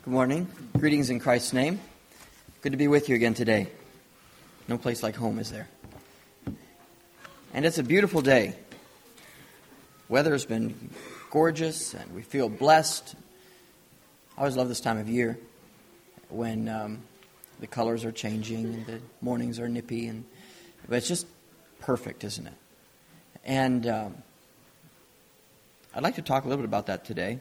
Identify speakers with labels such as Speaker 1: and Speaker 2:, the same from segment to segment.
Speaker 1: Good morning. Greetings in Christ's name. Good to be with you again today. No place like home, is there? And it's a beautiful day. Weather has been gorgeous, and we feel blessed. I always love this time of year when the colors are changing and the mornings are nippy, but it's just perfect, isn't it? And I'd like to talk a little bit about that today.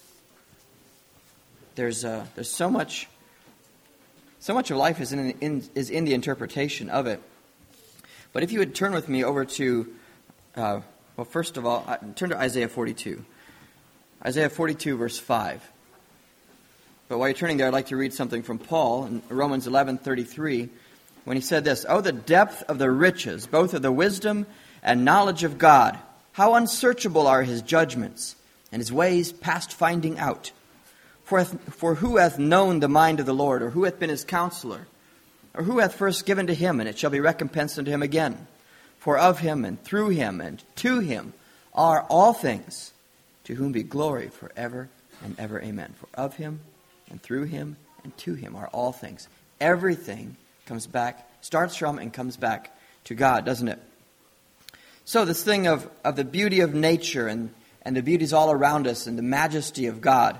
Speaker 1: There's so much of life is in the interpretation of it. But if you would turn with me over to, first of all, turn to Isaiah 42. Isaiah 42, verse 5. But while you're turning there, I'd like to read something from Paul in Romans 11:33, when he said this: "Oh, the depth of the riches, both of the wisdom and knowledge of God! How unsearchable are his judgments, and his ways past finding out! For who hath known the mind of the Lord, or who hath been his counselor? Or who hath first given to him, and it shall be recompensed unto him again? For of him, and through him, and to him are all things, to whom be glory forever and ever. Amen." For of him, and through him, and to him are all things. Everything comes back, starts from and comes back to God, doesn't it? So this thing of the beauty of nature, and the beauties all around us, and the majesty of God.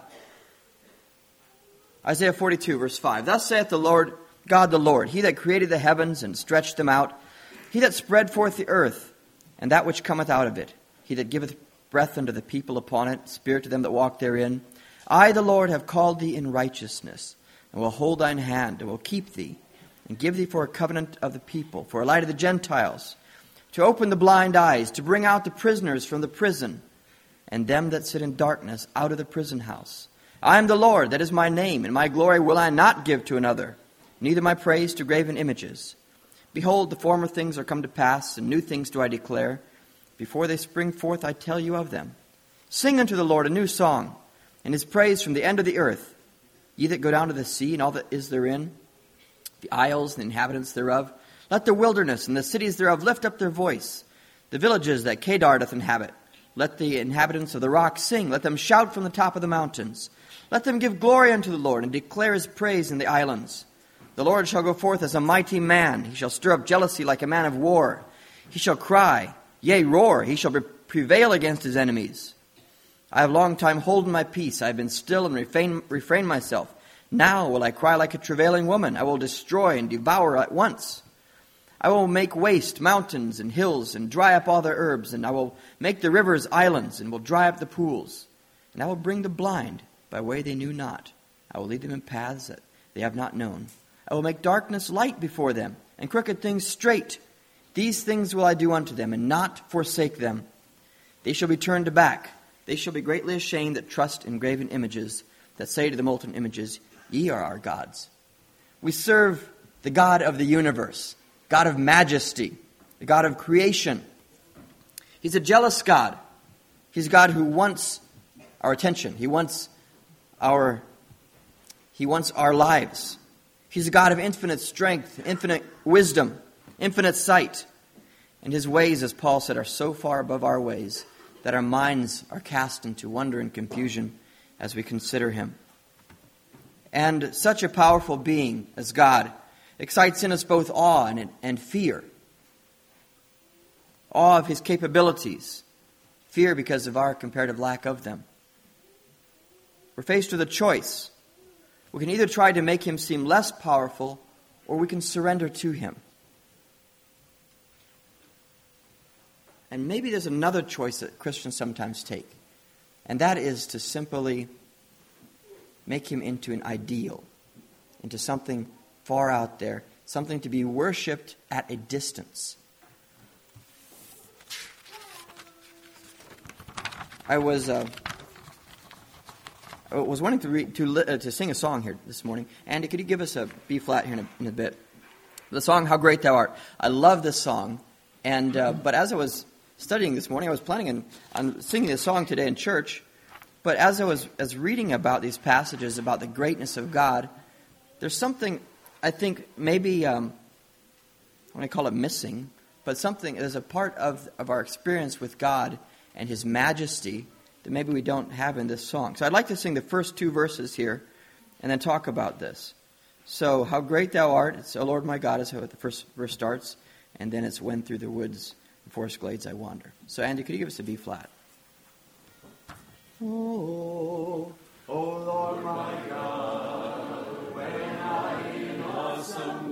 Speaker 1: Isaiah 42, verse 5. "Thus saith the Lord, God the Lord, he that created the heavens and stretched them out, he that spread forth the earth, and that which cometh out of it, he that giveth breath unto the people upon it, spirit to them that walk therein. I, the Lord, have called thee in righteousness, and will hold thine hand, and will keep thee, and give thee for a covenant of the people, for a light of the Gentiles, to open the blind eyes, to bring out the prisoners from the prison, and them that sit in darkness out of the prison house. I am the Lord, that is my name, and my glory will I not give to another, neither my praise to graven images. Behold, the former things are come to pass, and new things do I declare. Before they spring forth, I tell you of them. Sing unto the Lord a new song, and his praise from the end of the earth. Ye that go down to the sea, and all that is therein, the isles and the inhabitants thereof, let the wilderness and the cities thereof lift up their voice. The villages that Kedar doth inhabit, let the inhabitants of the rock sing. Let them shout from the top of the mountains. Let them give glory unto the Lord, and declare his praise in the islands. The Lord shall go forth as a mighty man. He shall stir up jealousy like a man of war. He shall cry, yea, roar. He shall prevail against his enemies. I have long time holden my peace. I have been still and refrained myself. Now will I cry like a travailing woman. I will destroy and devour at once. I will make waste mountains and hills, and dry up all their herbs. And I will make the rivers islands, and will dry up the pools. And I will bring the blind by way they knew not. I will lead them in paths that they have not known. I will make darkness light before them, and crooked things straight. These things will I do unto them, and not forsake them. They shall be turned back. They shall be greatly ashamed that trust in graven images, that say to the molten images, Ye are our gods. We serve the God of the universe, God of majesty, the God of creation. He's a jealous God. He's a God who wants our attention. He wants our lives. He's a God of infinite strength, infinite wisdom, infinite sight. And his ways, as Paul said, are so far above our ways that our minds are cast into wonder and confusion as we consider him. And such a powerful being as God excites in us both awe and fear. Awe of his capabilities, fear because of our comparative lack of them. We're faced with a choice. We can either try to make him seem less powerful, or we can surrender to him. And maybe there's another choice that Christians sometimes take, and that is to simply make him into an ideal, into something far out there, something to be worshipped at a distance. I was wanting to sing a song here this morning. Andy, could you give us a B flat here in a bit? The song "How Great Thou Art." I love this song, but as I was studying this morning, I was planning on singing this song today in church. But as I was reading about these passages about the greatness of God, there's something I think maybe I want to call it missing, but there's a part of our experience with God and his majesty that maybe we don't have in this song. So I'd like to sing the first two verses here, and then talk about this. So, how great thou art, it's, O Lord my God, is how the first verse starts, and then it's when through the woods and forest glades I wander. So, Andy, could you give us a B flat?
Speaker 2: Oh, Lord my God, when I in awesome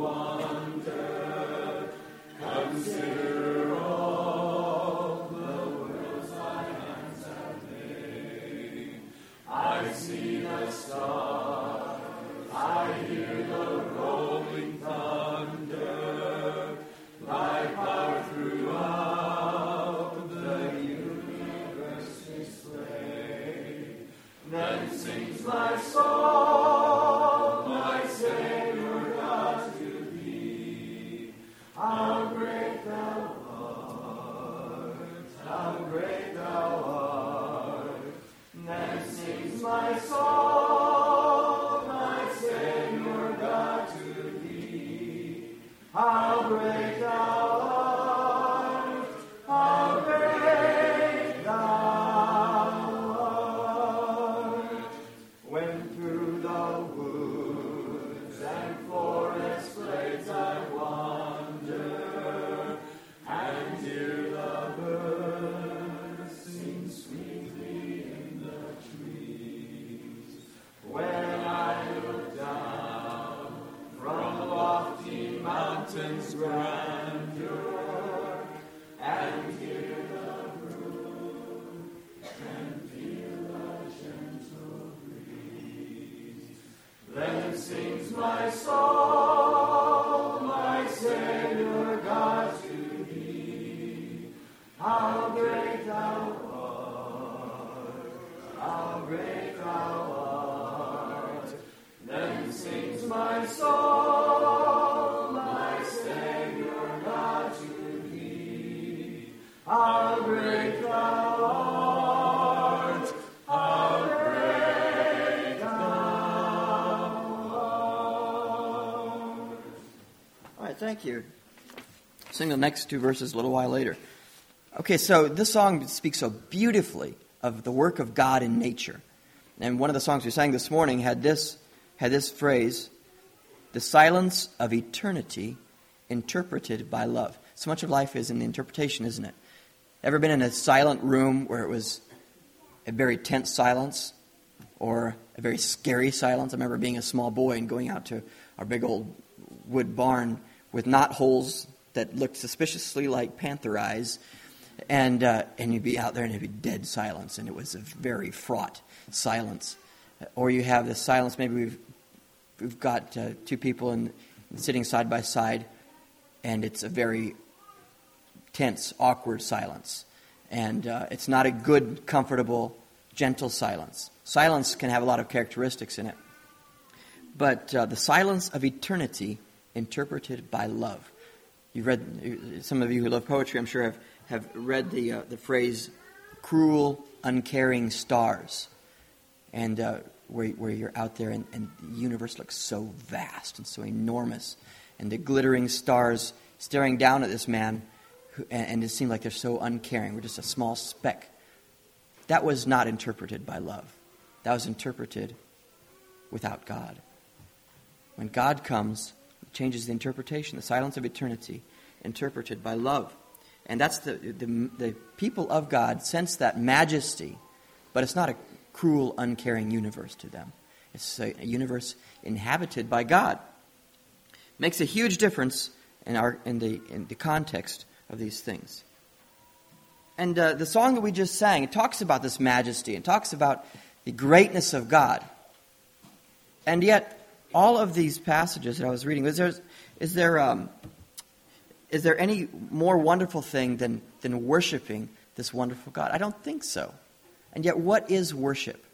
Speaker 2: wonder consider all the worlds thy hands have made, I see the stars, I hear the rolling thunder, thy power throughout the universe display. Then sings my soul, my Savior God, to thee. How great thou art, how great thou art. Then sings my soul, my Savior God, to thee. How great thou art, how great thou art. When through the woods and forest glades I wander, and hear the birds sing sweetly in the trees. When I look down from the lofty mountains' grandeur, and hear the brook, and feel the gentle breeze, then sings my soul, my Savior God, to thee. How great thou art, how great thou art. Then sings my soul, my Savior God, to thee. How great thou art, how great thou art.
Speaker 1: All right, thank you. Sing the next two verses a little while later. Okay, so this song speaks so beautifully of the work of God in nature. And one of the songs we sang this morning had this phrase, the silence of eternity interpreted by love. So much of life is in the interpretation, isn't it? Ever been in a silent room where it was a very tense silence or a very scary silence? I remember being a small boy and going out to our big old wood barn with knot holes that looked suspiciously like panther eyes, and you'd be out there and it'd be dead silence, and it was a very fraught silence. Or you have this silence, maybe we've got two people sitting side by side, and it's a very tense, awkward silence. And it's not a good, comfortable, gentle silence. Silence can have a lot of characteristics in it. But the silence of eternity interpreted by love. You've read, some of you who love poetry, I'm sure, have read the phrase, cruel, uncaring stars. And where you're out there and the universe looks so vast and so enormous. And the glittering stars staring down at this man, and it seemed like they're so uncaring. We're just a small speck. That was not interpreted by love. That was interpreted without God. When God comes, it changes the interpretation, the silence of eternity, interpreted by love. And that's the people of God sense that majesty, but it's not a cruel, uncaring universe to them. It's a universe inhabited by God. Makes a huge difference in the context of these things. And the song that we just sang, it talks about this majesty. It talks about the greatness of God. And yet, all of these passages that I was reading, is there any more wonderful thing than worshiping this wonderful God? I don't think so. And yet, what is worship?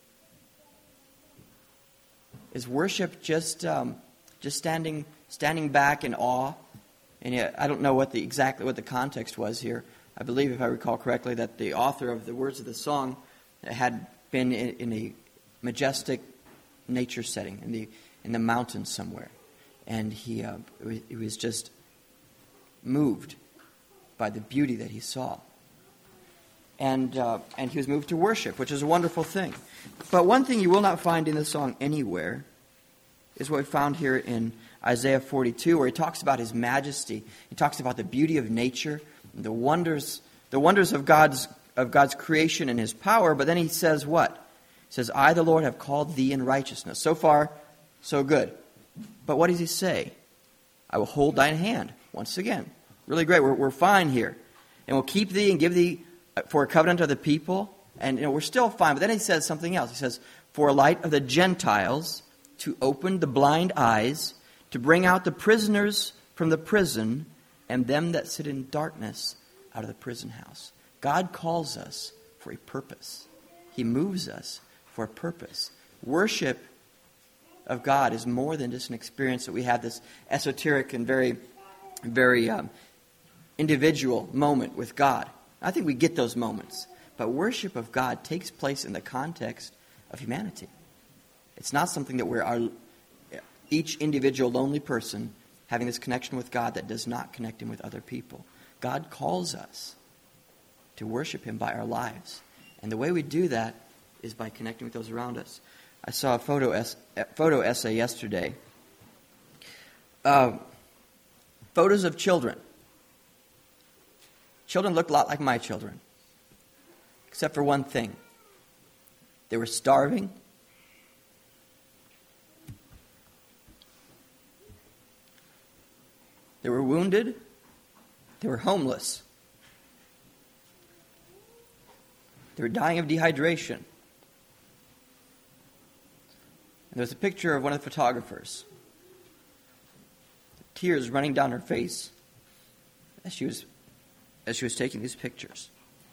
Speaker 1: Is worship just standing back in awe? And yet, I don't know exactly what the context was here. I believe, if I recall correctly, that the author of the words of the song had been in a majestic nature setting in the mountains somewhere, and he was just moved by the beauty that he saw, and he was moved to worship, which is a wonderful thing. But one thing you will not find in the song anywhere is what we found here in Isaiah 42, where he talks about his majesty. He talks about the beauty of nature, the wonders of God's creation and his power. But then he says what? He says, I, the Lord, have called thee in righteousness. So far, so good. But what does he say? I will hold thine hand. Once again, really great. We're fine here. And will keep thee and give thee for a covenant of the people. And we're still fine. But then he says something else. He says, for a light of the Gentiles, to open the blind eyes, to bring out the prisoners from the prison, and them that sit in darkness out of the prison house. God calls us for a purpose. He moves us for a purpose. Worship of God is more than just an experience that we have this esoteric and very, very individual moment with God. I think we get those moments. But worship of God takes place in the context of humanity. It's not something that we're each individual lonely person having this connection with God that does not connect him with other people. God calls us to worship him by our lives. And the way we do that is by connecting with those around us. I saw a photo essay yesterday. Photos of children. Children look a lot like my children, except for one thing. They were starving. They were wounded. They were homeless. They were dying of dehydration. And there's a picture of one of the photographers. Tears running down her face as she was taking these pictures.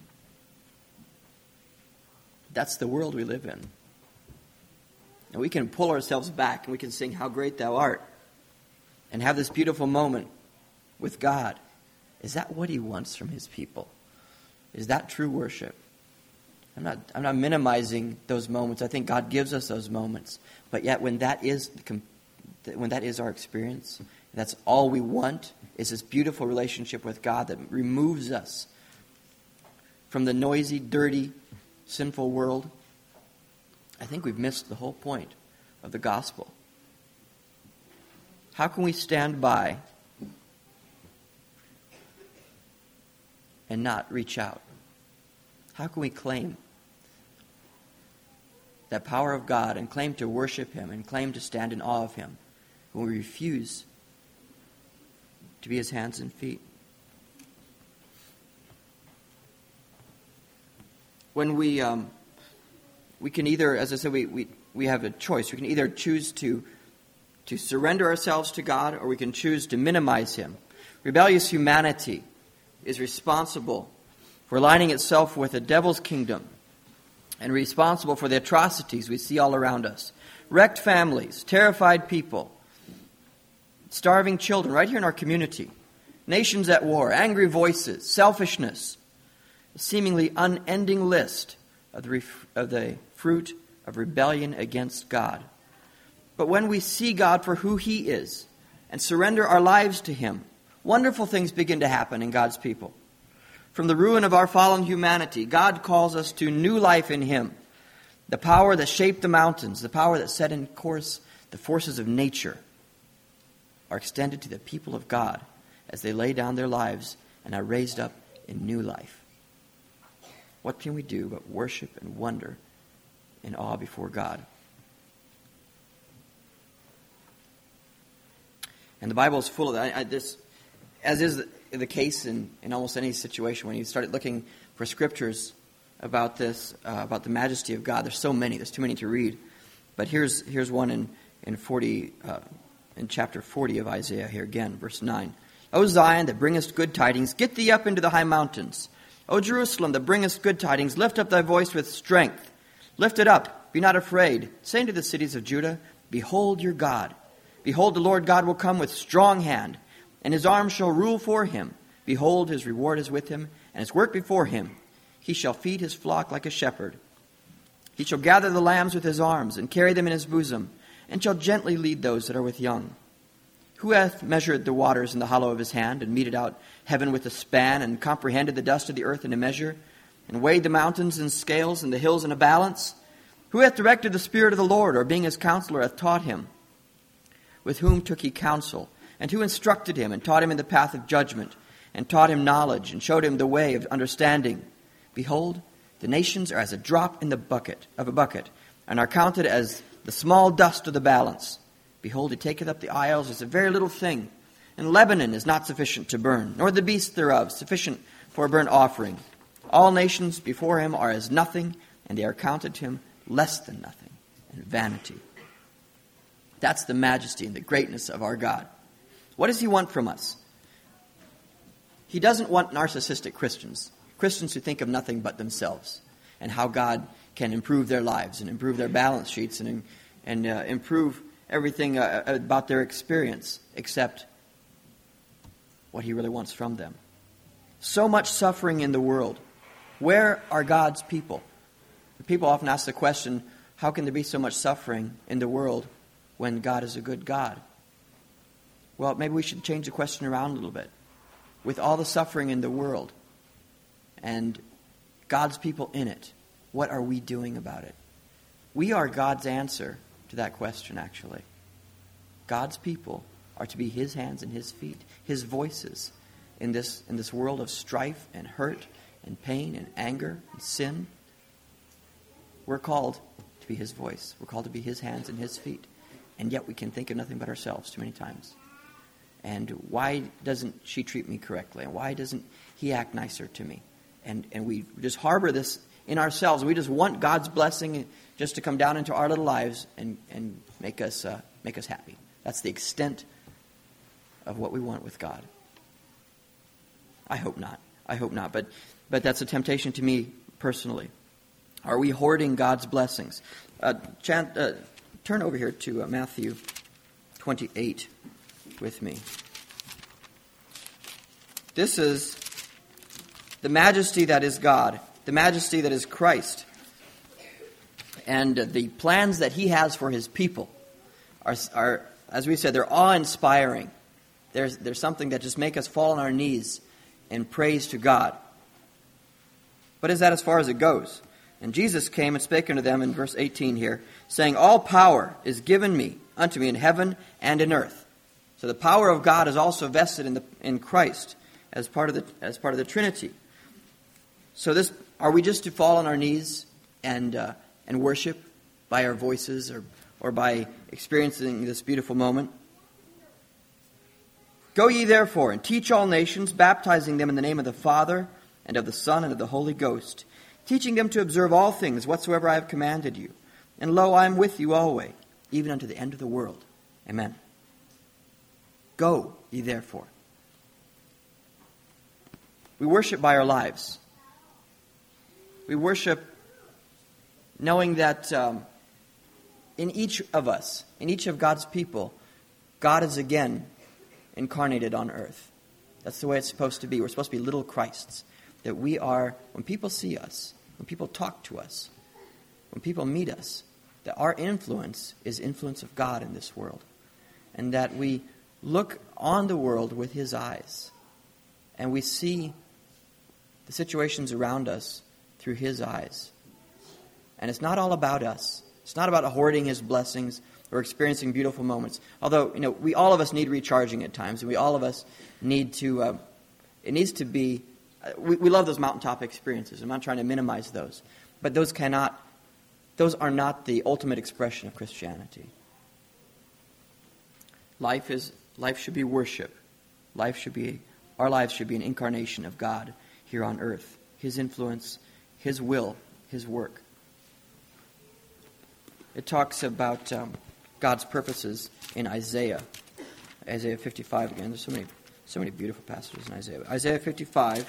Speaker 1: That's the world we live in. And we can pull ourselves back and we can sing How Great Thou Art and have this beautiful moment with God. Is that what he wants from his people? Is that true worship? I'm not minimizing those moments. I think God gives us those moments. But yet when that is our experience, that's all we want, is this beautiful relationship with God that removes us from the noisy, dirty, sinful world, I think we've missed the whole point of the gospel. How can we stand by and not reach out? How can we claim that power of God and claim to worship him and claim to stand in awe of him when we refuse to be his hands and feet? When we can either, as I said, we have a choice. We can either choose to surrender ourselves to God, or we can choose to minimize him. Rebellious humanity is responsible for aligning itself with the devil's kingdom and responsible for the atrocities we see all around us. Wrecked families, terrified people, starving children right here in our community, nations at war, angry voices, selfishness, a seemingly unending list of the fruit of rebellion against God. But when we see God for who he is and surrender our lives to him, wonderful things begin to happen in God's people. From the ruin of our fallen humanity, God calls us to new life in him. The power that shaped the mountains, the power that set in course the forces of nature, are extended to the people of God as they lay down their lives and are raised up in new life. What can we do but worship and wonder in awe before God? And the Bible is full of that. This, as is the case in almost any situation, when you start looking for scriptures about this, about the majesty of God, there's so many. There's too many to read. But here's one in chapter 40 of Isaiah here again, verse 9. O Zion, that bringest good tidings, get thee up into the high mountains. O Jerusalem, that bringest good tidings, lift up thy voice with strength. Lift it up, be not afraid. Say to the cities of Judah, behold your God. Behold, the Lord God will come with strong hand, and his arm shall rule for him. Behold, his reward is with him, and his work before him. He shall feed his flock like a shepherd. He shall gather the lambs with his arms, and carry them in his bosom, and shall gently lead those that are with young. Who hath measured the waters in the hollow of his hand, and meted out heaven with a span, and comprehended the dust of the earth in a measure, and weighed the mountains in scales, and the hills in a balance? Who hath directed the Spirit of the Lord, or being his counselor hath taught him? With whom took he counsel? And who instructed him, and taught him in the path of judgment, and taught him knowledge, and showed him the way of understanding? Behold, the nations are as a drop in the bucket, and are counted as the small dust of the balance. Behold, he taketh up the isles as a very little thing. And Lebanon is not sufficient to burn, nor the beasts thereof sufficient for a burnt offering. All nations before him are as nothing, and they are counted to him less than nothing, and vanity. That's the majesty and the greatness of our God. What does he want from us? He doesn't want narcissistic Christians, Christians who think of nothing but themselves, and how God can improve their lives, and improve their balance sheets, and improve everything about their experience, except what he really wants from them. So much suffering in the world. Where are God's people? People often ask the question, how can there be so much suffering in the world when God is a good God? Well, maybe we should change the question around a little bit. With all the suffering in the world and God's people in it, what are we doing about it? We are God's answer to that question, actually. God's people are to be his hands and his feet, his voices in this world of strife and hurt and pain and anger and sin. We're called to be his voice. We're called to be his hands and his feet. And yet we can think of nothing but ourselves too many times. And why doesn't she treat me correctly? And why doesn't he act nicer to me? And we just harbor this in ourselves. We just want God's blessing just to come down into our little lives and make us happy. That's the extent of what we want with God. I hope not. But that's a temptation to me personally. Are we hoarding God's blessings? Turn over here to Matthew 28 with me. This is the majesty that is God, the majesty that is Christ, and the plans that he has for his people are, as we said, they're awe-inspiring. There's something that just make us fall on our knees in praise to God. But is that as far as it goes? And Jesus came and spake unto them in verse 18 here, saying, All power is given unto me in heaven and in earth. So the power of God is also vested in Christ as part of the Trinity. So are we just to fall on our knees and worship by our voices or by experiencing this beautiful moment? Go ye therefore and teach all nations, baptizing them in the name of the Father and of the Son and of the Holy Ghost, teaching them to observe all things whatsoever I have commanded you. And lo, I am with you always, even unto the end of the world. Amen. Go ye therefore. We worship by our lives. We worship knowing that in each of us, in each of God's people, God is again incarnated on earth. That's the way it's supposed to be. We're supposed to be little Christs. That we are, when people see us, when people talk to us, when people meet us, that our influence is influence of God in this world. And that we look on the world with his eyes. And we see the situations around us through his eyes. And it's not all about us. It's not about hoarding his blessings or experiencing beautiful moments. Although, we all of us need recharging at times. And we all of us need to, it needs to be, we love those mountaintop experiences. I'm not trying to minimize those. But those are not the ultimate expression of Christianity. Life should be worship. Our lives should be an incarnation of God here on earth. His influence, his will, his work. It talks about God's purposes in Isaiah 55 again. There's so many beautiful passages in Isaiah. Isaiah 55,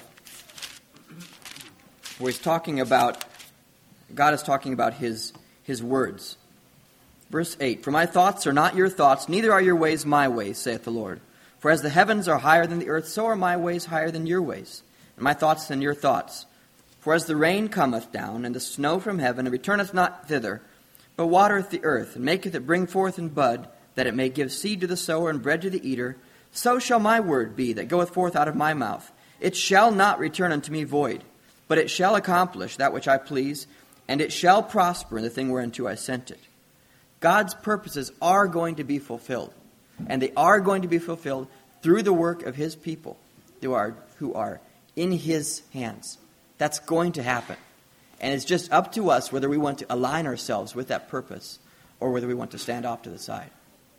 Speaker 1: where God is talking about his words. Verse 8, For my thoughts are not your thoughts, neither are your ways my ways, saith the Lord. For as the heavens are higher than the earth, so are my ways higher than your ways, and my thoughts than your thoughts. For as the rain cometh down, and the snow from heaven, and returneth not thither, but watereth the earth, and maketh it bring forth and bud, that it may give seed to the sower and bread to the eater, so shall my word be that goeth forth out of my mouth. It shall not return unto me void, but it shall accomplish that which I please, and it shall prosper in the thing whereunto I sent it. God's purposes are going to be fulfilled. And they are going to be fulfilled through the work of His people who are in His hands. That's going to happen. And it's just up to us whether we want to align ourselves with that purpose or whether we want to stand off to the side.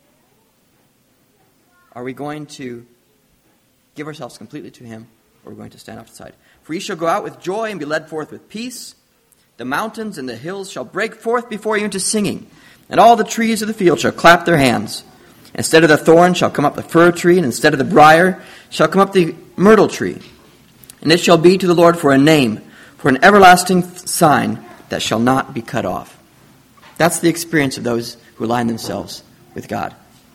Speaker 1: Are we going to give ourselves completely to Him, or are we going to stand off to the side? For ye shall go out with joy and be led forth with peace. The mountains and the hills shall break forth before you into singing, and all the trees of the field shall clap their hands. Instead of the thorn shall come up the fir tree, and instead of the briar shall come up the myrtle tree. And it shall be to the Lord for a name, for an everlasting sign that shall not be cut off. That's the experience of those who align themselves with God.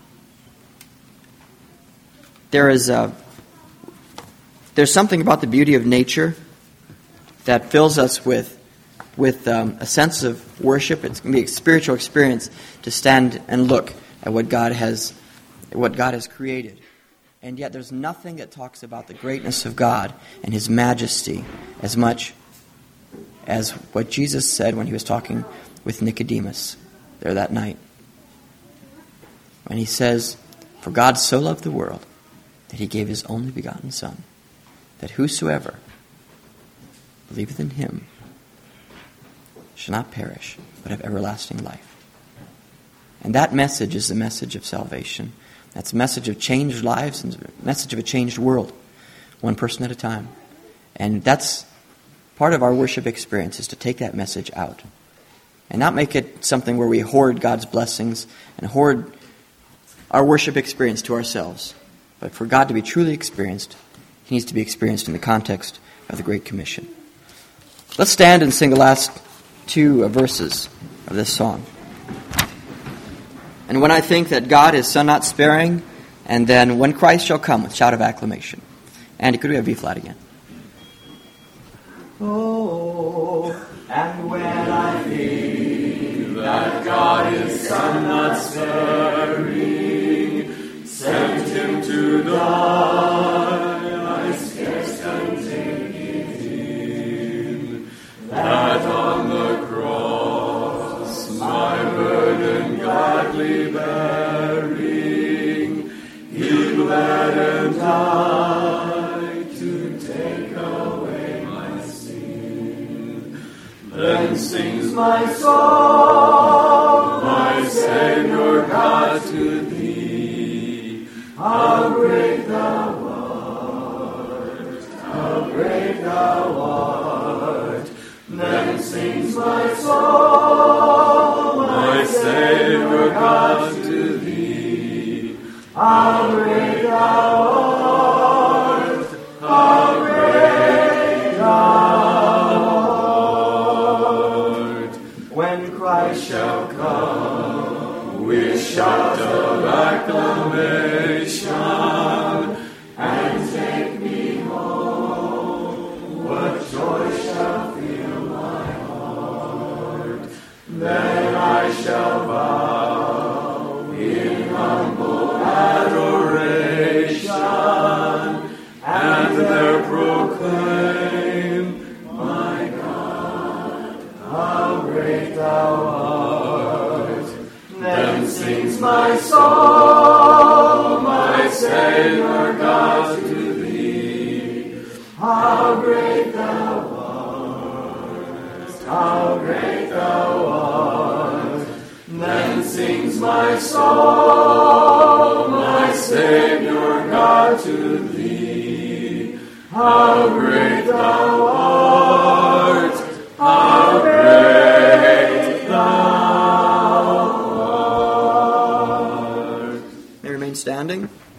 Speaker 1: There's something about the beauty of nature that fills us with a sense of worship. It's going to be a spiritual experience to stand and look at what God has created. And yet there's nothing that talks about the greatness of God and His majesty as much as what Jesus said when He was talking with Nicodemus there that night. When He says, "For God so loved the world that He gave His only begotten Son, that whosoever believeth in Him shall not perish, but have everlasting life." And that message is the message of salvation. That's a message of changed lives and a message of a changed world, one person at a time. And that's part of our worship experience, is to take that message out and not make it something where we hoard God's blessings and hoard our worship experience to ourselves. But for God to be truly experienced, He needs to be experienced in the context of the Great Commission. Let's stand and sing the last two verses of this song. And when I think that God is Son not sparing, and then when Christ shall come with shout of acclamation. Andy, could we have B flat again?
Speaker 2: Oh, and when I think that God is Son not sparing, sent Him to die, I scarce can take it in, that on the cross my burden gladly bearing, He bled and died to take away my sin. Then sings my soul, my Savior God, to Thee. How great Thou art, how great Thou art. Then sings my soul, my Savior God, to Thee. How great Thou art, how great Thou art. When Christ shall come with shout of acclamation and take me home, what joy shall fill my heart. Then I shall bow in humble adoration and there proclaim, my God, how great Thou art. Then sings my soul, my Savior God, to Thee. How great Thou art, how great Thou art. Then sings my soul, my Savior God, to Thee. How great Thou art, how great Thou art.
Speaker 1: May remain standing.